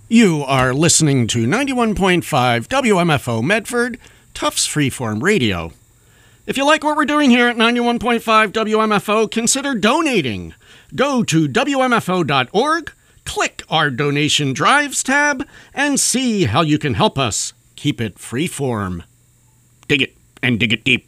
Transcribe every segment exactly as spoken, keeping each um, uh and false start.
You are listening to ninety-one point five W M F O Medford, Tufts Freeform Radio. If you like what we're doing here at ninety-one point five W M F O, consider donating. Go to W M F O dot org, click our Donation Drives tab, and see how you can help us keep it freeform. Dig it, and dig it deep.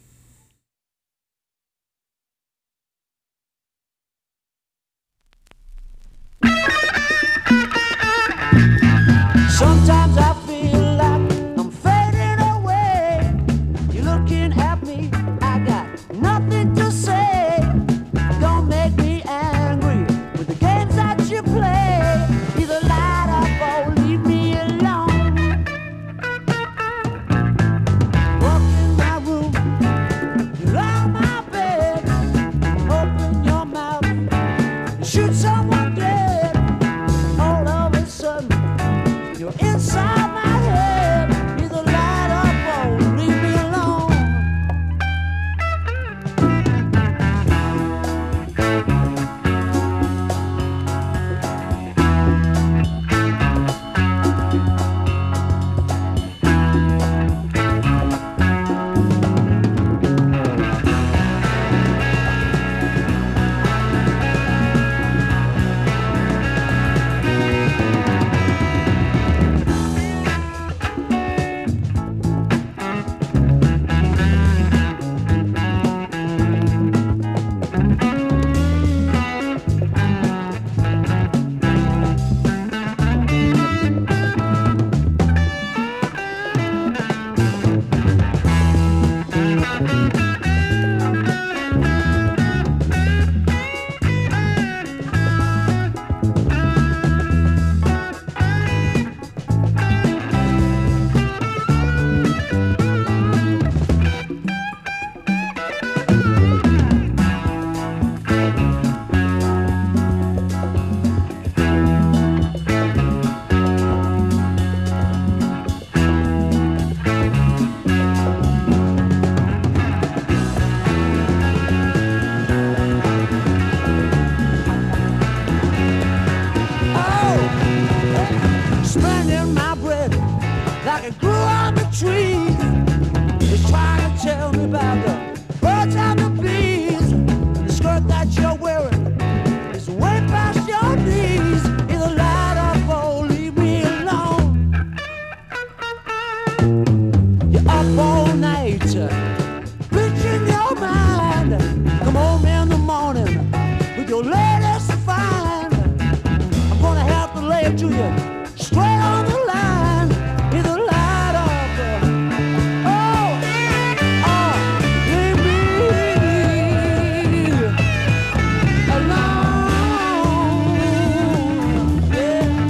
Sometimes I feel like I'm fading away. You're looking at me, I got nothing to say. Don't make me angry with the games that you play. Either light up or leave me alone. Walk in my room, you lie on my bed. Open your mouth and shoot someone dead. All of a sudden you're inside my head, either light up or leave me alone. Spending my bread like it grew on the tree. It's trying to tell me about the birds and the bees. The skirt that you're wearing is way past your knees. Either light up or leave me alone. You're up all night, bleaching your mind. Come home in the morning with your latest find. I'm gonna have to lay it to you straight on the line, either light up or, oh, oh, leave me alone, yeah.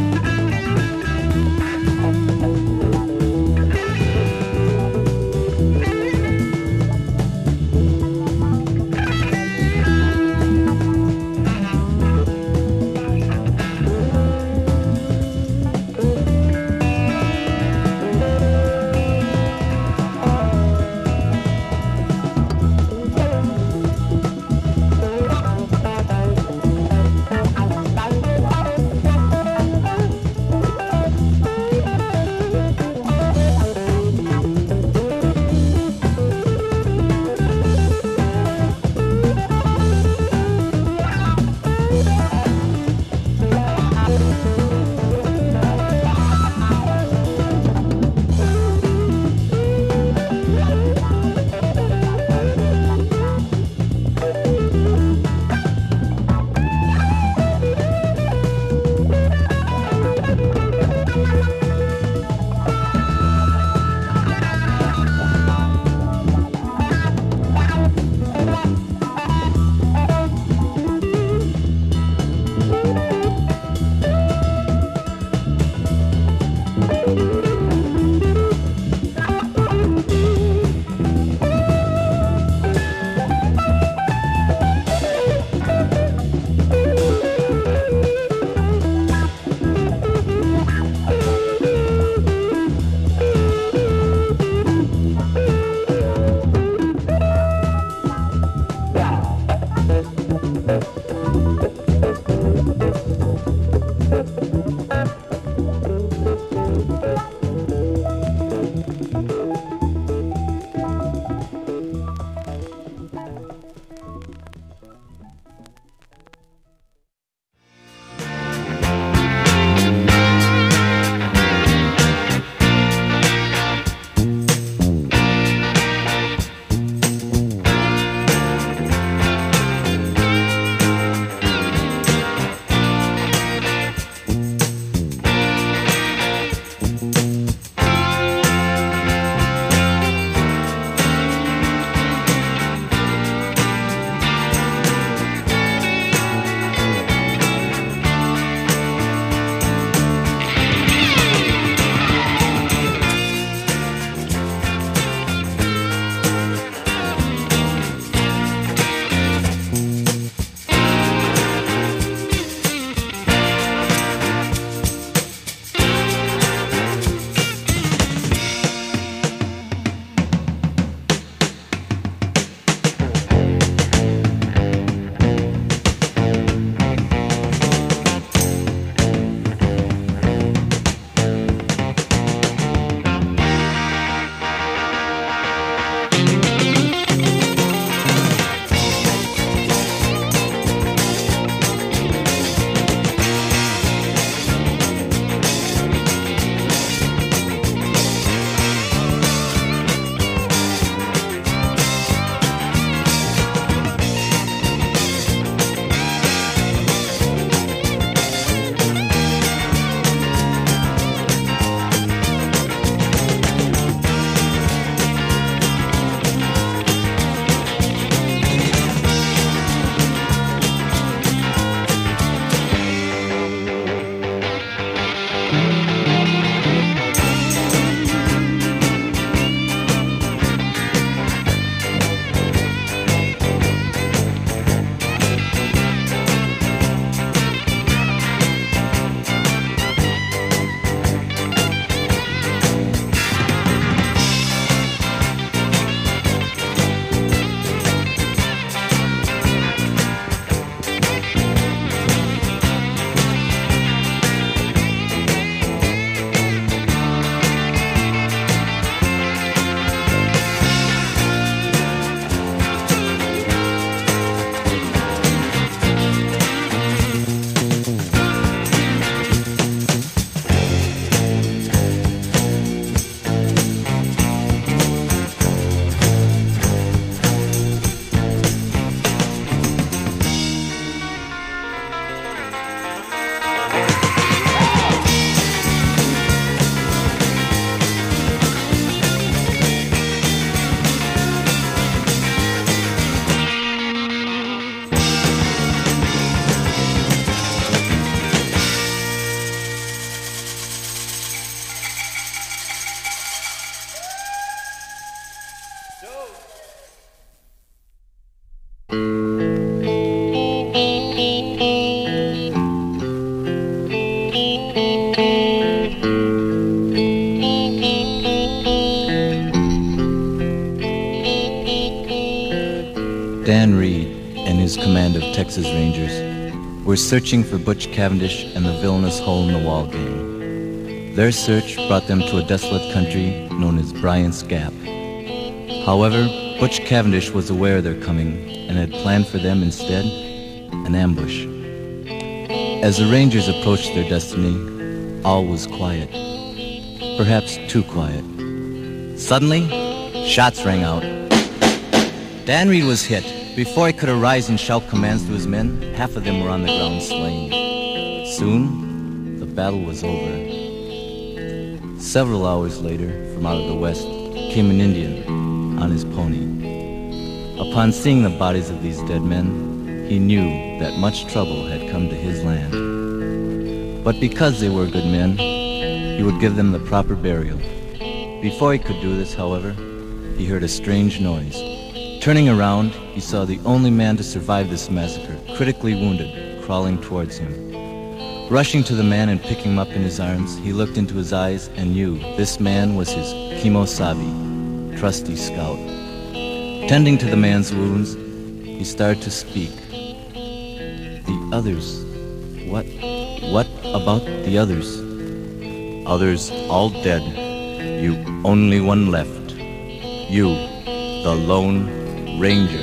Dan Reed and his command of Texas Rangers were searching for Butch Cavendish and the villainous hole-in-the-wall gang. Their search brought them to a desolate country known as Bryant's Gap. However, Butch Cavendish was aware of their coming and had planned for them instead an ambush. As the Rangers approached their destiny, all was quiet. Perhaps too quiet. Suddenly, shots rang out. Dan Reed was hit. Before he could arise and shout commands to his men, half of them were on the ground slain. Soon, the battle was over. Several hours later, from out of the west, came an Indian on his pony. Upon seeing the bodies of these dead men, he knew that much trouble had come to his land. But because they were good men, he would give them the proper burial. Before he could do this, however, he heard a strange noise. Turning around, he saw the only man to survive this massacre, critically wounded, crawling towards him. Rushing to the man and picking him up in his arms, he looked into his eyes and knew this man was his Kimosabe, trusty scout. Tending to the man's wounds, he started to speak. The others, what, what about the others? Others all dead. You only one left. You, the Lone Ranger.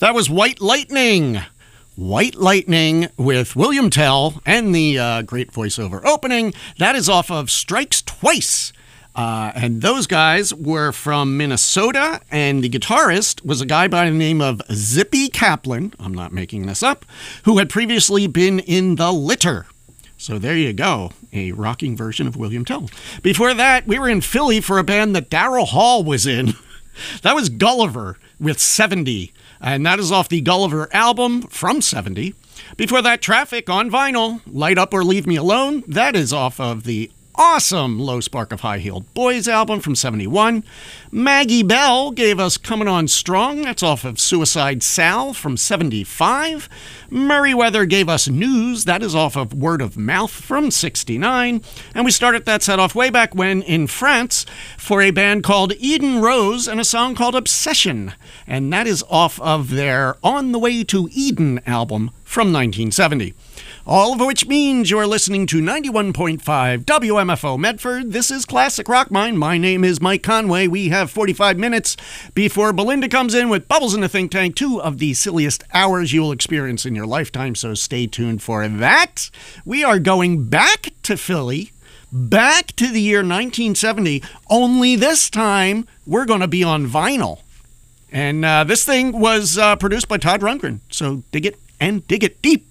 That was White Lightning. White Lightning with William Tell and the uh, great voiceover opening. That is off of Strikes Twice. Uh, and those guys were from Minnesota, and the guitarist was a guy by the name of Zippy Kaplan, I'm not making this up, who had previously been in The Litter. So there you go, a rocking version of William Tell. Before that, we were in Philly for a band that Daryl Hall was in. That was Gulliver with seventy, and that is off the Gulliver album from seventy. Before that, Traffic on vinyl, Light Up or Leave Me Alone. That is off of the awesome Low Spark of High-Heeled Boys album from seventy-one. Maggie Bell gave us Coming On Strong. That's off of Suicide Sal from seventy-five. Merriweather gave us News. That is off of Word of Mouth from sixty-nine. And we started that set off way back when in France for a band called Eden Rose and a song called Obsession. And that is off of their On the Way to Eden album from nineteen seventy. All of which means you're listening to ninety-one point five W M F O Medford. This is Classic Rock Mine. My name is Mike Conway. We have forty-five minutes before Belinda comes in with Bubbles in the Think Tank, two of the silliest hours you will experience in your lifetime, so stay tuned for that. We are going back to Philly, back to the year nineteen seventy, only this time we're going to be on vinyl. And uh, this thing was uh, produced by Todd Rundgren, so dig it and dig it deep.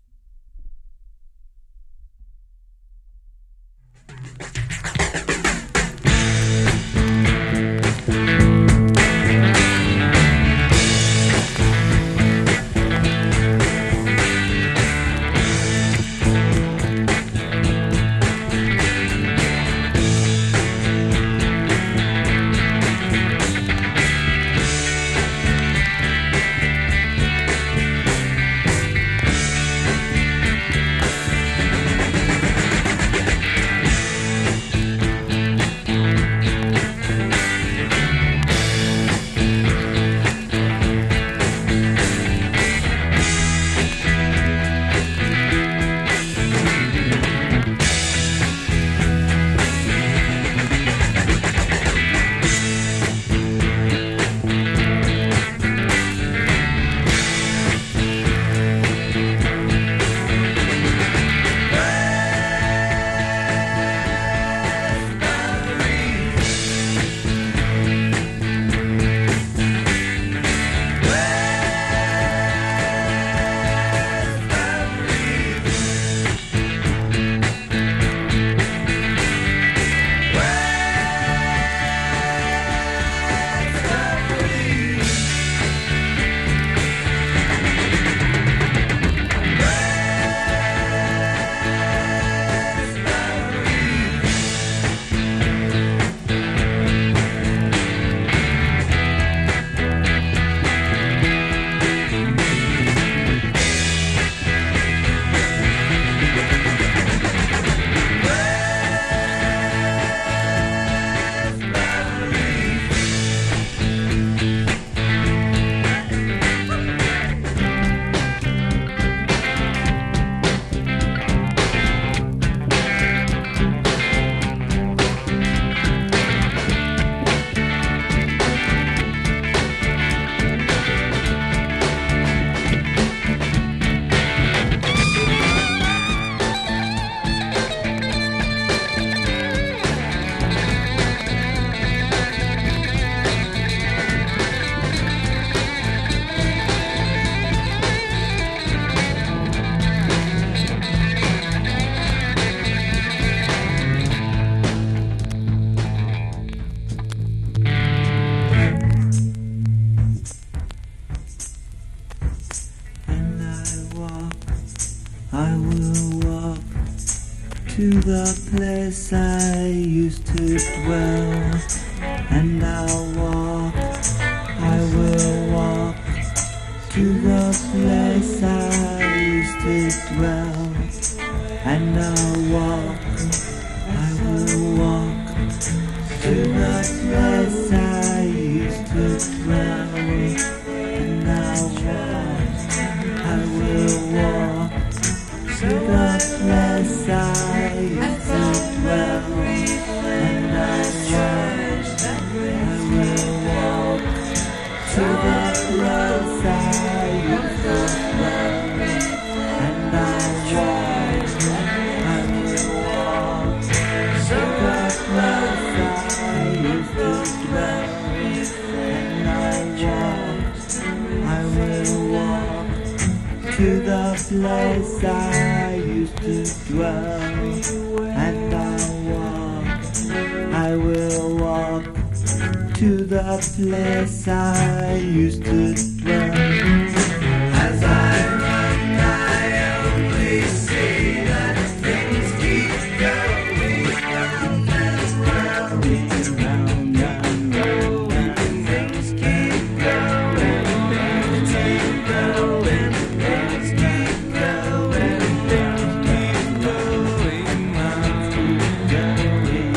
to the place I used to dwell, and I'll walk, I will walk to the place I used to dwell, and I'll walk, I will walk to the place I used to dwell, and I'll walk, I will walk to the place I used to dwell, and I'll walk, I will walk to the place I place I used to dwell, and I'll walk, I will walk to the place I used to dwell. As I run, I only see that things keep going round and round, round and round, and things keep going round and going, things keep going, things keep going round and going.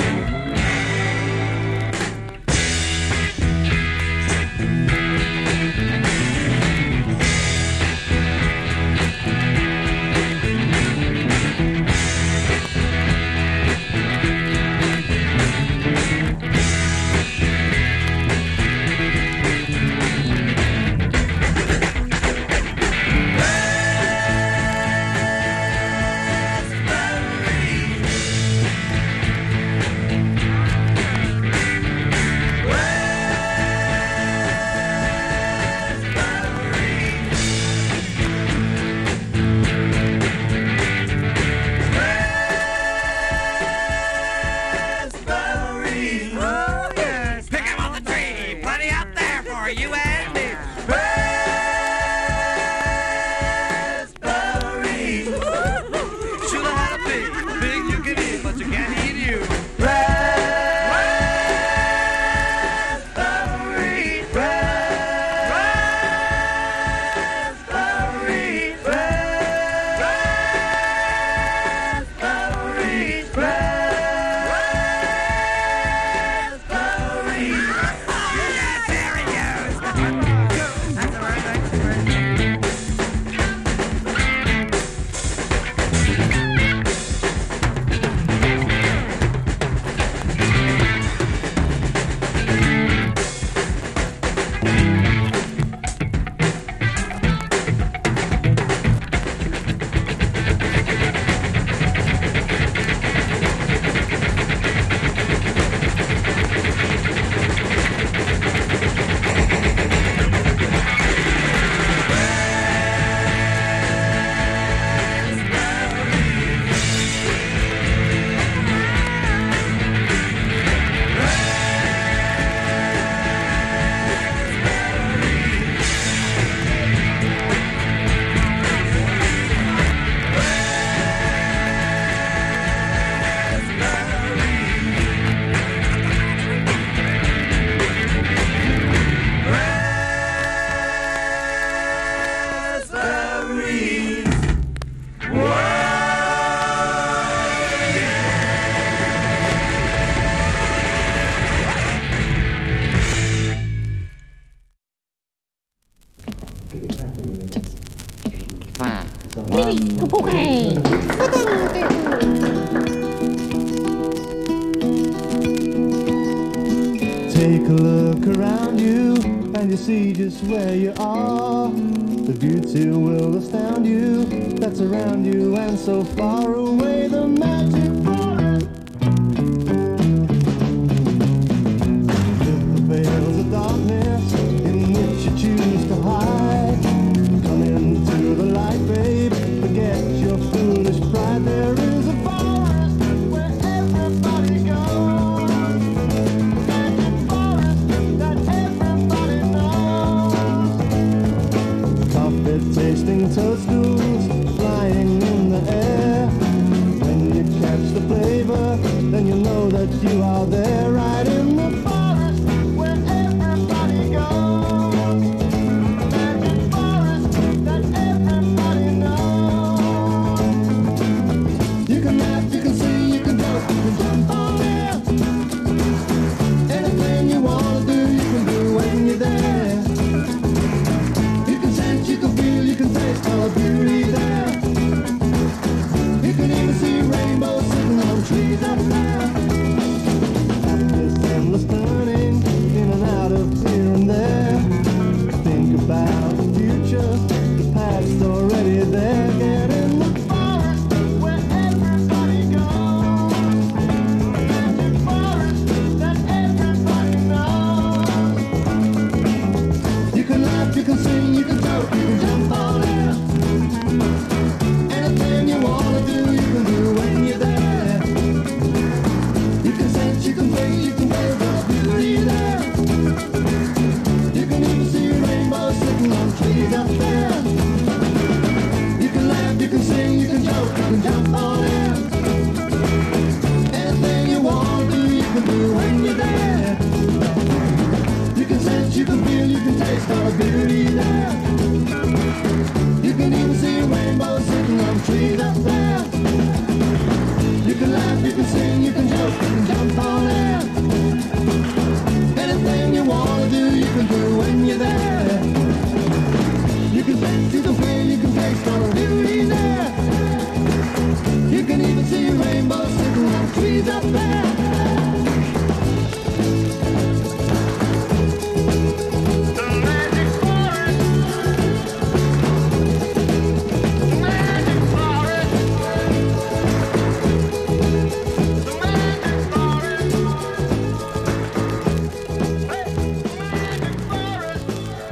Take a look around you and you see just where you are. The beauty will astound you that's around you and so far away. The magic forest. Lift the veils of darkness in which you choose to hide. Come into the light, babe. Forget your foolish pride. There is a forest where everybody goes. Magic forest that everybody knows. Coffee-tasting toadstools flying in the air. When you catch the flavor, then you know that you are there, right in the forest where everybody goes. Magic forest that everybody knows. You can laugh, you can sing, you can dance, you can jump on there. Anything you wanna do, you can do when you're there. You can sense, you can feel, you can taste all the beauty there. You can even see rainbows sitting on trees up there. trees up there. The magic forest. The magic forest. The magic forest. Hey, the magic forest.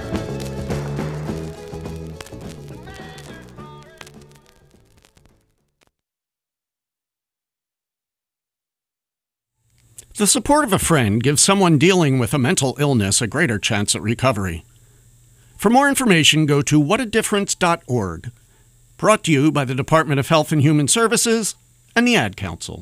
The support of a friend gives someone dealing with a mental illness a greater chance at recovery. For more information, go to what a difference dot org. Brought to you by the Department of Health and Human Services and the Ad Council.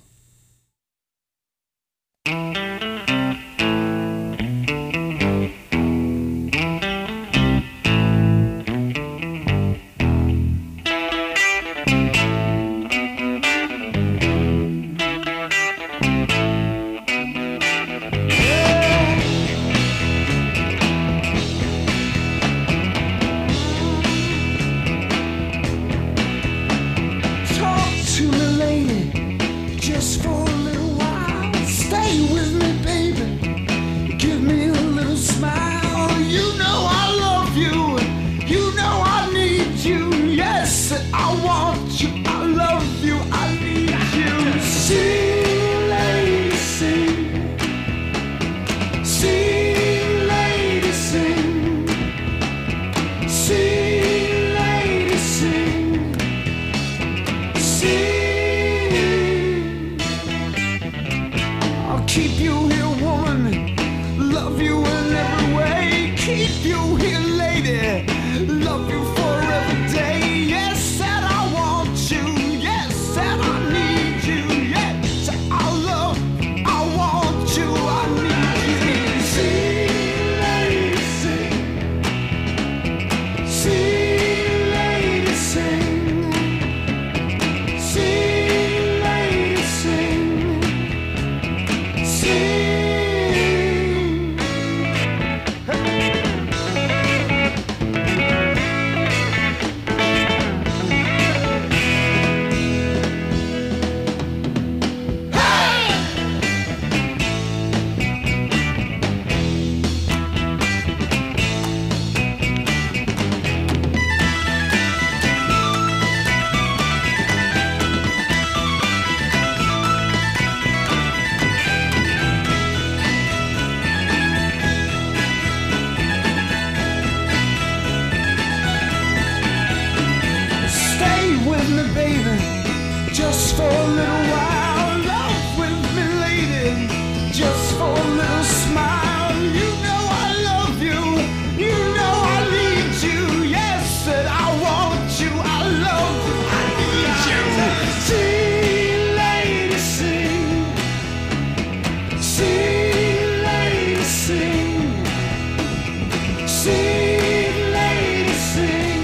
Talk to me, lady, just for a little while. Stay with me, baby. Give me a little smile. You know I love you. You know I need you. Yes, I want you. I love you. I need you. Sing, lady, sing. Sing, lady, sing. Sing, lady, sing. Sing. I'll keep you here, woman. Love you in every way. Keep you here, lady. Love you for every day. Yes, that I want you. Yes, that I need you. Yes, I love. I want you. I need you. Sing, lady, sing. Sing, lady, sing. Sing, lady, sing. Sing. Stay with me, baby, just for a little while. Love with me, lady, just for a little smile. You know I love you. You know I need you. Yes, that I want you. I love you. I need you. Sing, lady, sing. Sing, lady, sing. Sing, lady, sing.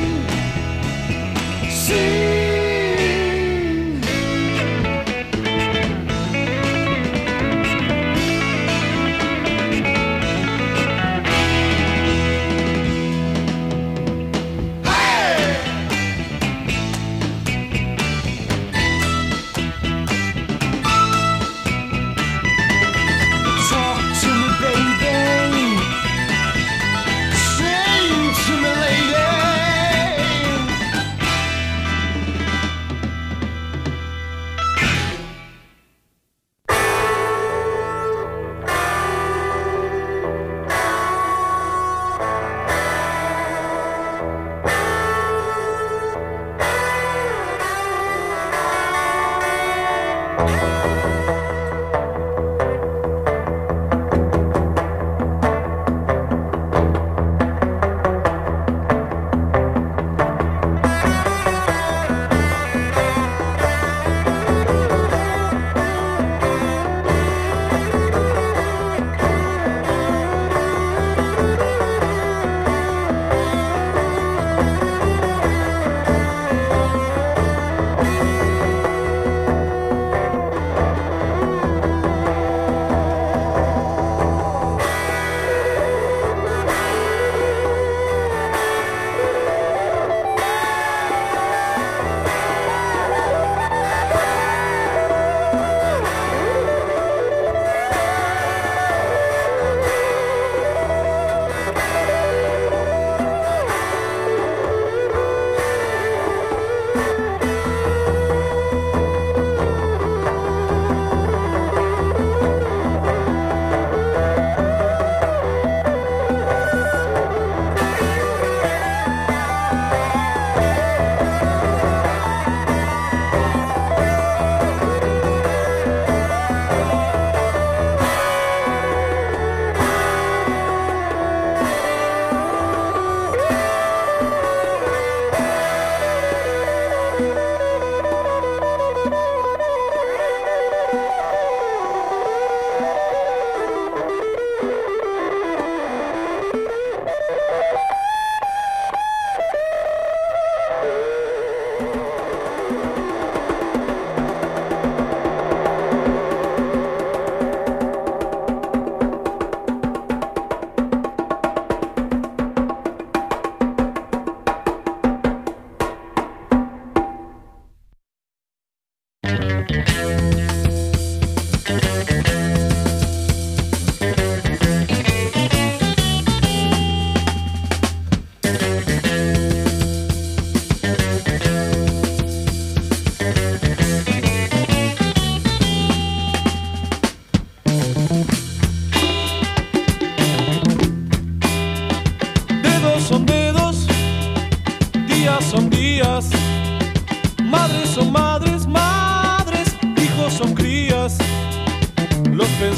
Sing. Talk to me, baby. Sing to me, lady.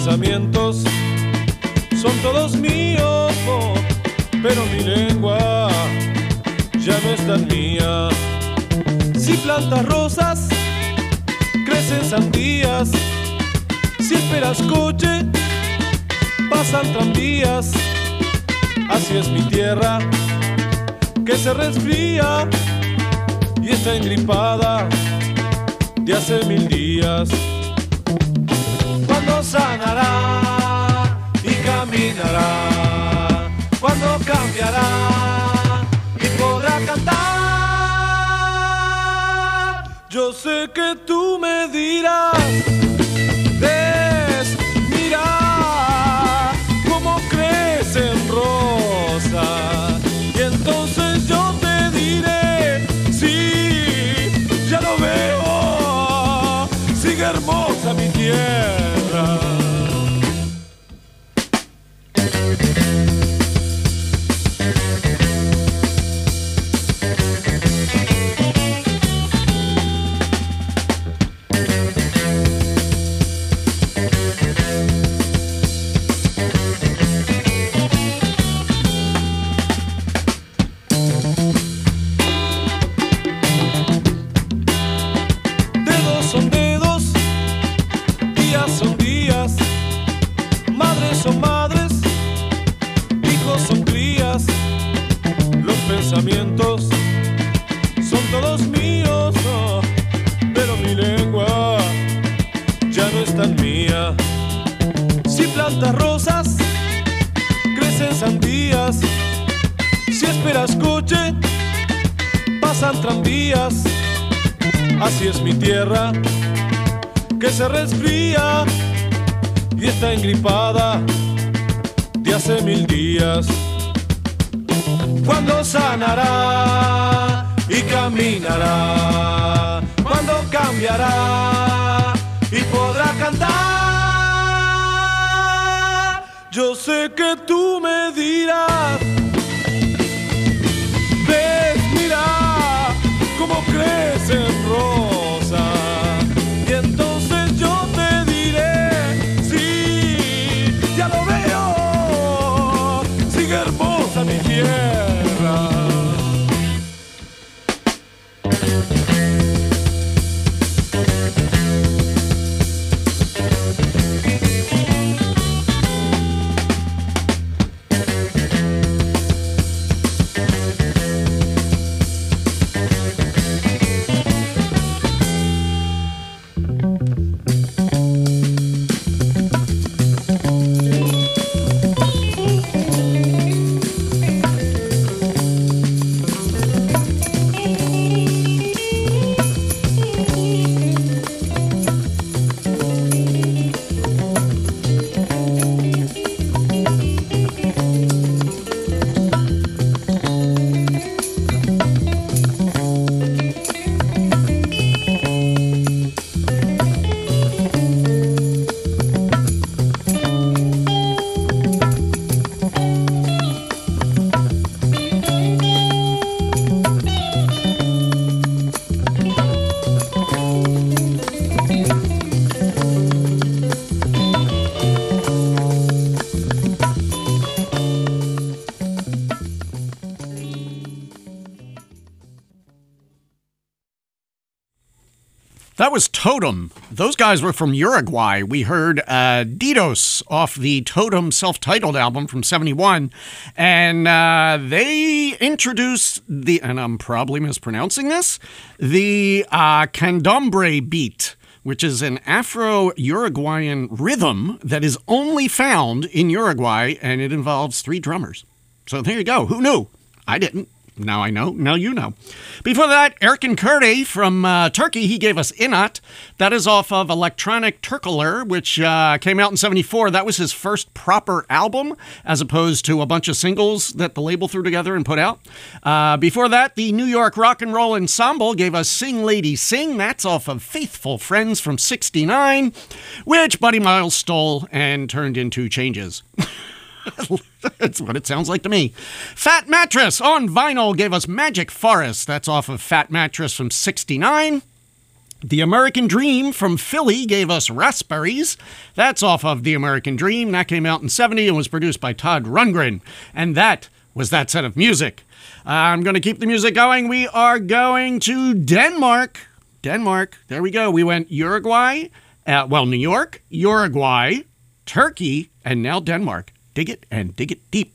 pensamientos son todos míos, pero mi lengua ya no es tan mía. Si plantas rosas, crecen sandías. Si esperas coche, pasan tranvías. Así es mi tierra, que se resfría y está engripada de hace mil días. Cuando sanará y caminará, cuando cambiará y podrá cantar. Yo sé que tú me dirás, ves, mira cómo crecen rosas, y entonces yo te diré, sí, ya lo veo, sigue hermosa mi tierra. Son todos míos, oh, pero mi lengua ya no es tan mía. Si plantas rosas, crecen sandías. Si esperas coche, pasan tranvías. Así es mi tierra, que se resfría y está engripada de hace mil días. Cuando sanará y caminará, cuando cambiará y podrá cantar. Yo sé que tú me dirás, ves, mira cómo crecen rosas, y entonces yo te diré, sí, ya lo veo, sigue hermosa mi tierra. That was Totem. Those guys were from Uruguay. We heard uh, Didos off the Totem self-titled album from seventy-one. And uh, they introduced the, and I'm probably mispronouncing this, the uh, candombre beat, which is an Afro-Uruguayan rhythm that is only found in Uruguay, and it involves three drummers. So there you go. Who knew? I didn't. Now I know. Now you know. Before that, Erkin Kurdi from uh, Turkey, he gave us Inat. That is off of Electronic Turkler, which uh, came out in seventy-four. That was his first proper album, as opposed to a bunch of singles that the label threw together and put out. Uh, before that, the New York Rock and Roll Ensemble gave us Sing Lady Sing. That's off of Faithful Friends from sixty-nine, which Buddy Miles stole and turned into Changes. That's what it sounds like to me. Fat Mattress on vinyl gave us Magic Forest. That's off of Fat Mattress from sixty-nine. The American Dream from Philly gave us Raspberries. That's off of The American Dream. That came out in seventy and was produced by Todd Rundgren. And that was that set of music. Uh, I'm going to keep the music going. We are going to Denmark. Denmark. There we go. We went Uruguay, uh, well, New York, Uruguay, Turkey, and now Denmark. Dig it and dig it deep.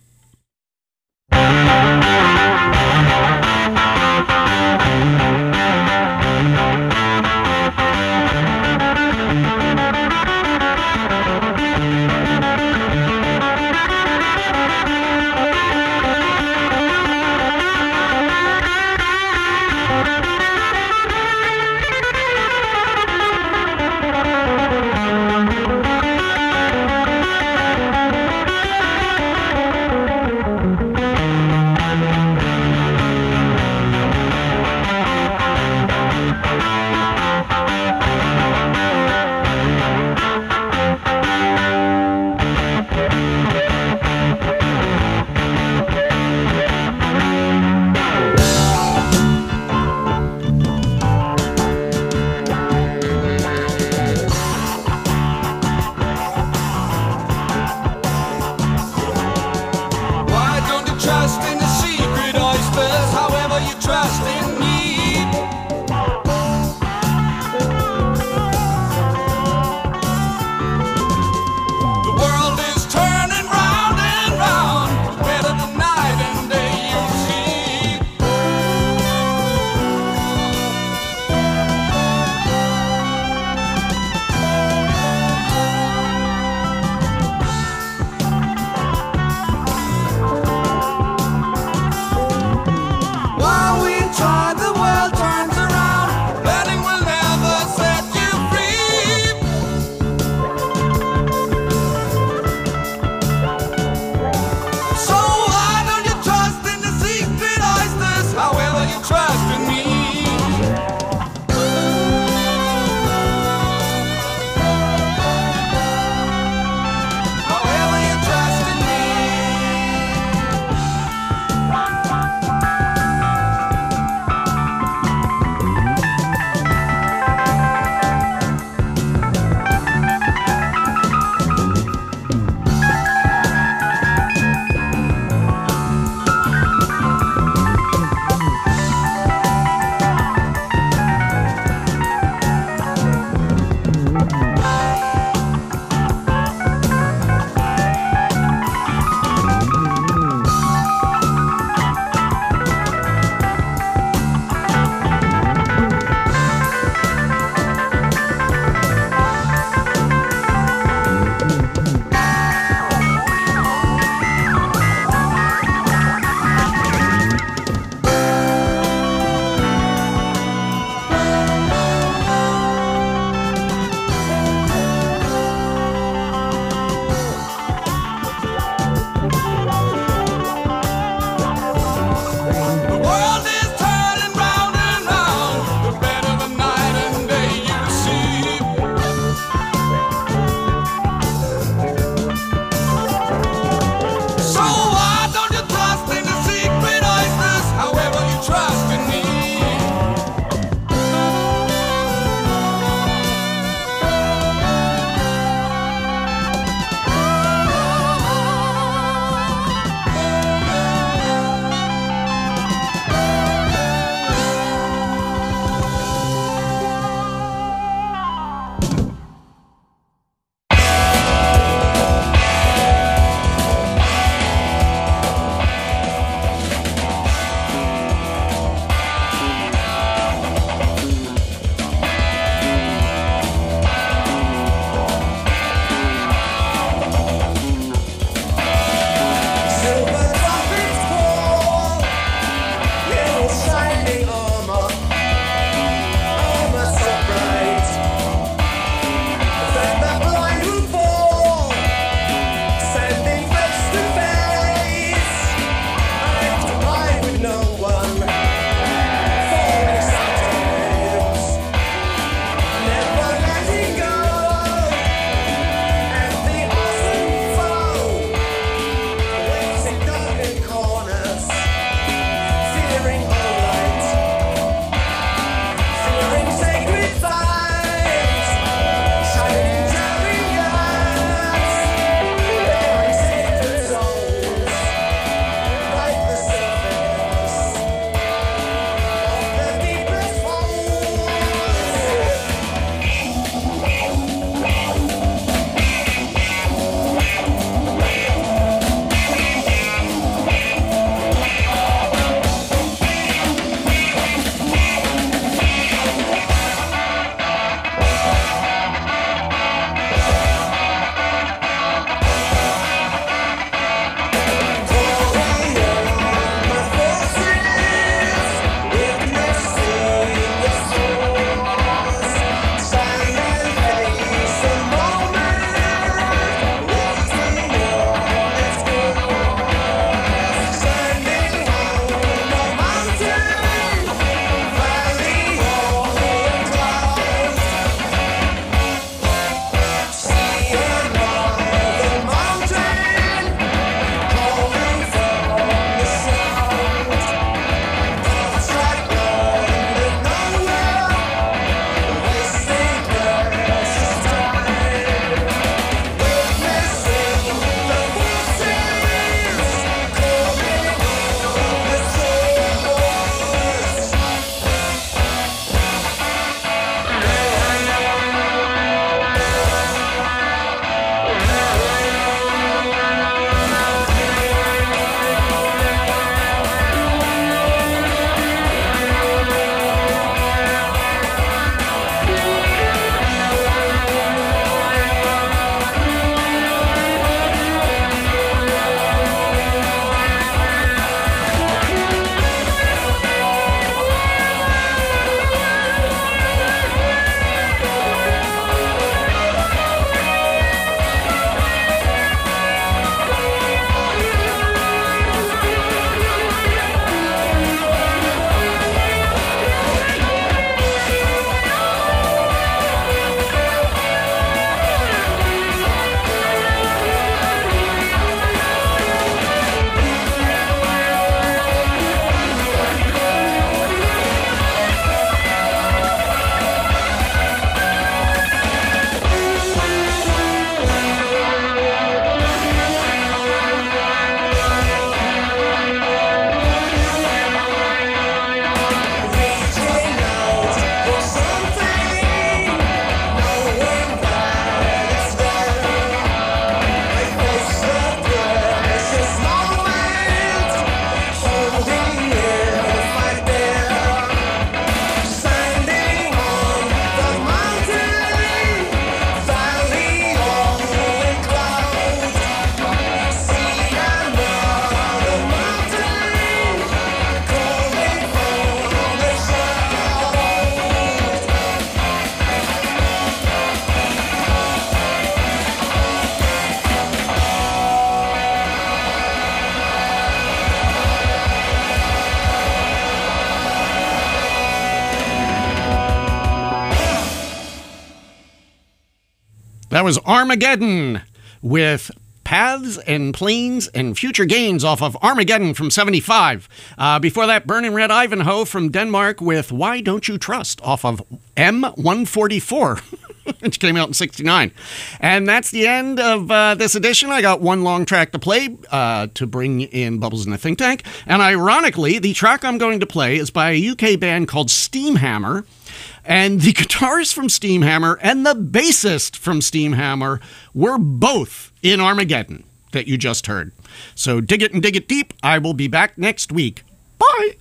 That was Armageddon with Paths and Planes and Future Gains off of Armageddon from seventy-five. Uh, before that, Burning Red Ivanhoe from Denmark with Why Don't You Trust off of M one forty-four. Which came out in sixty-nine. And that's the end of uh, this edition. I got one long track to play uh, to bring in Bubbles in the Think Tank. And ironically, the track I'm going to play is by a U K band called Steamhammer. And the guitarist from Steamhammer and the bassist from Steamhammer were both in Armageddon that you just heard. So dig it and dig it deep. I will be back next week. Bye!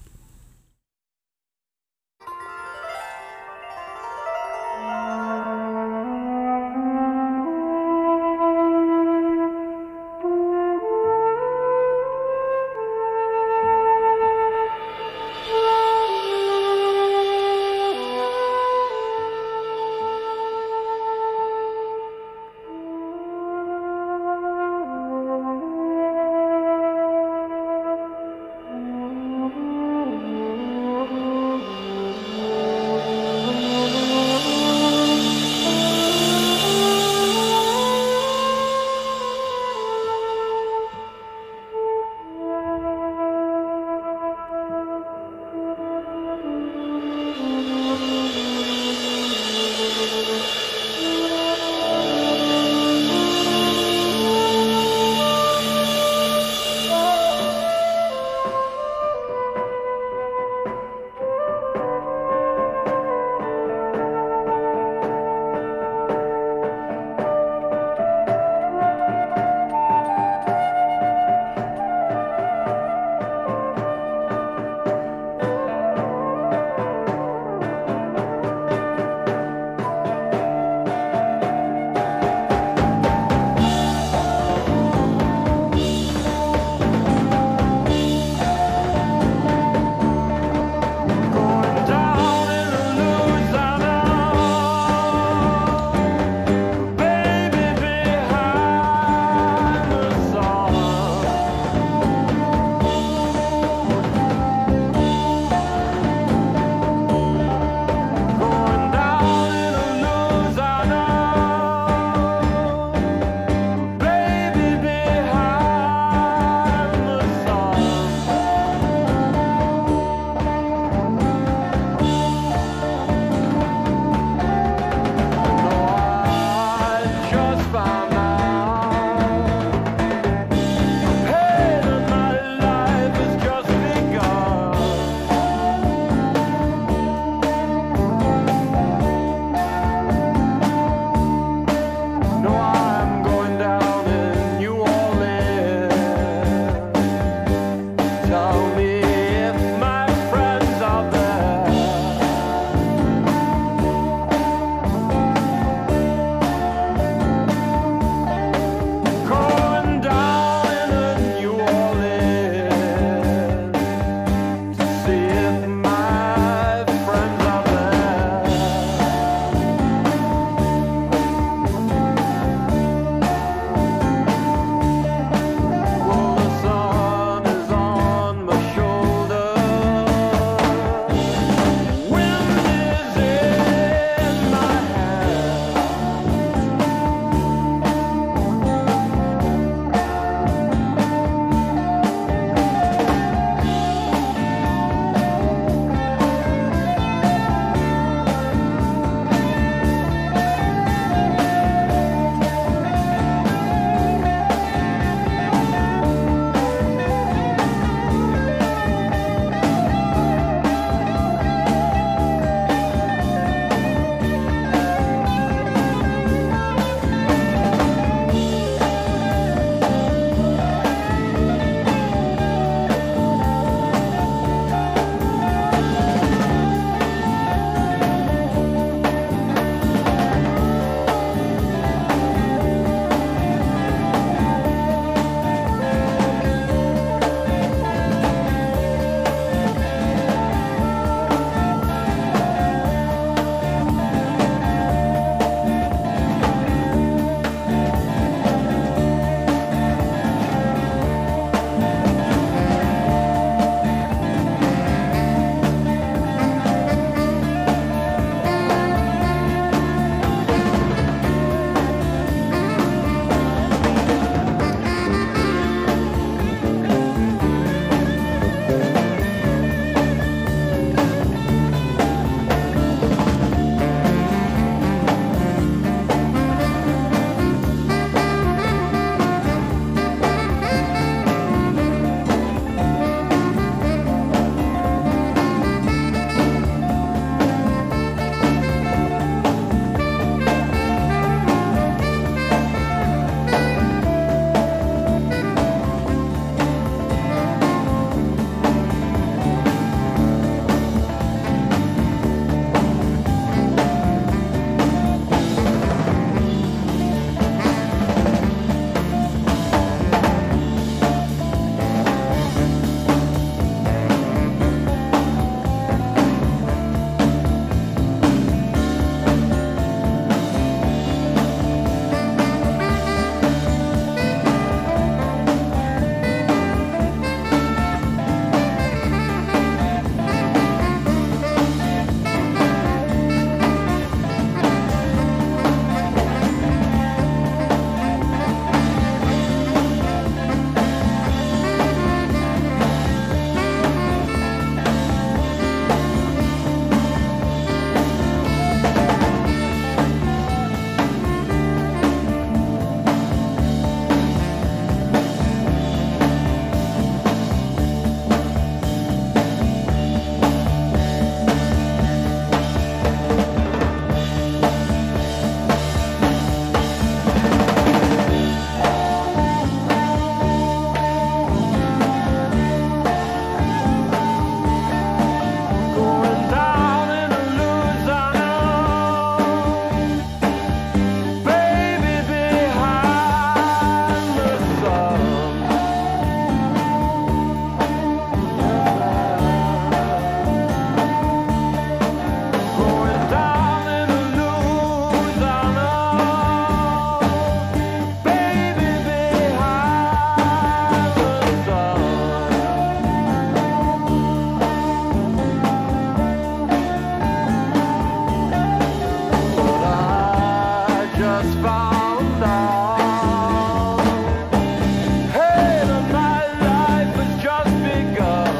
just found out. Hey, that my life has just begun.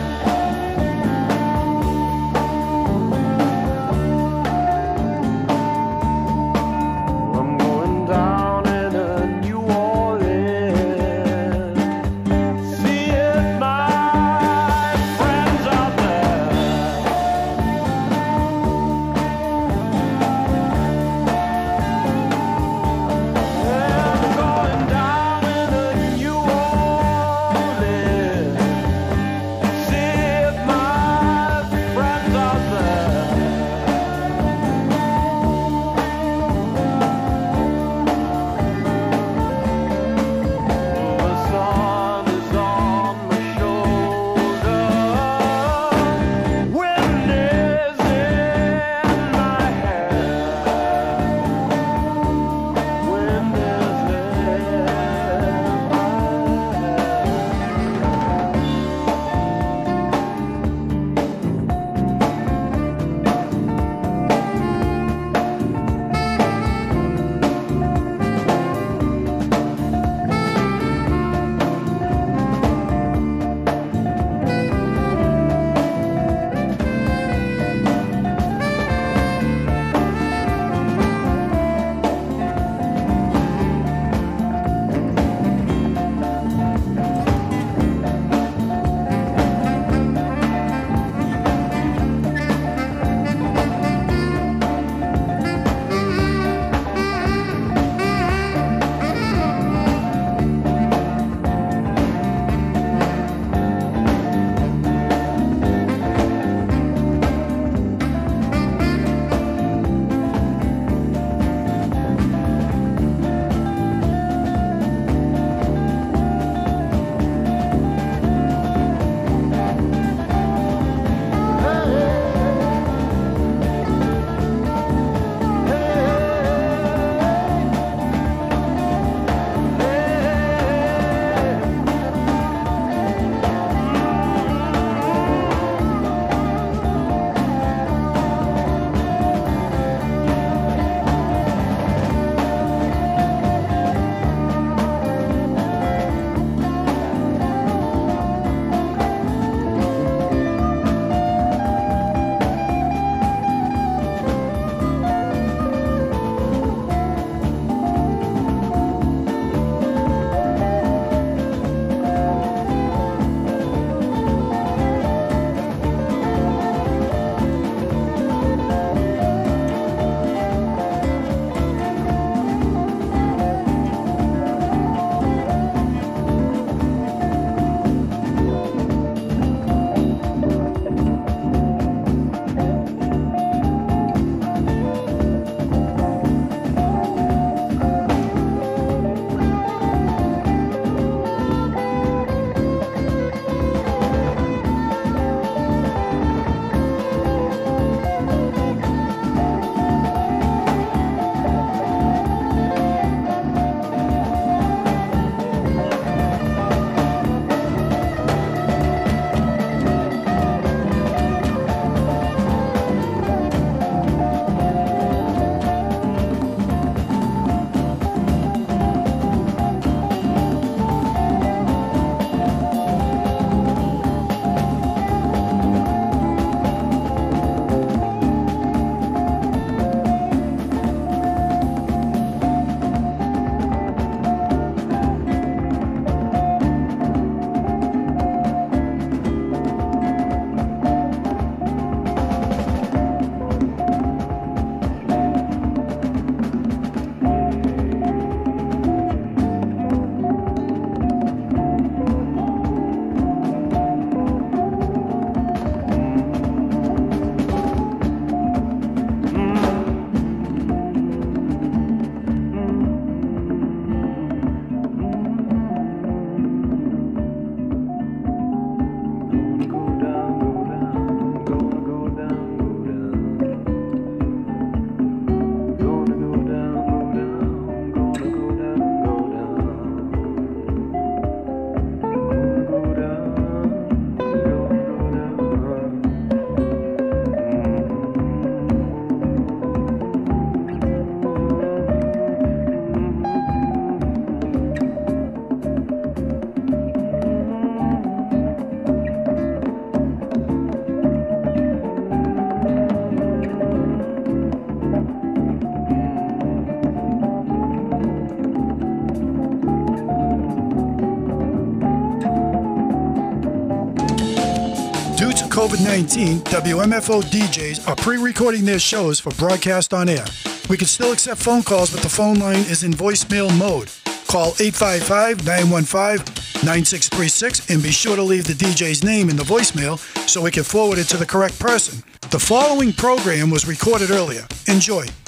I'm going down in a New Orleans. See if my friends out there. COVID nineteen, W M F O D Js are pre-recording their shows for broadcast on air. We can still accept phone calls, but the phone line is in voicemail mode. Call eight five five, nine one five, nine six three six and be sure to leave the D J's name in the voicemail so we can forward it to the correct person. The following program was recorded earlier. Enjoy.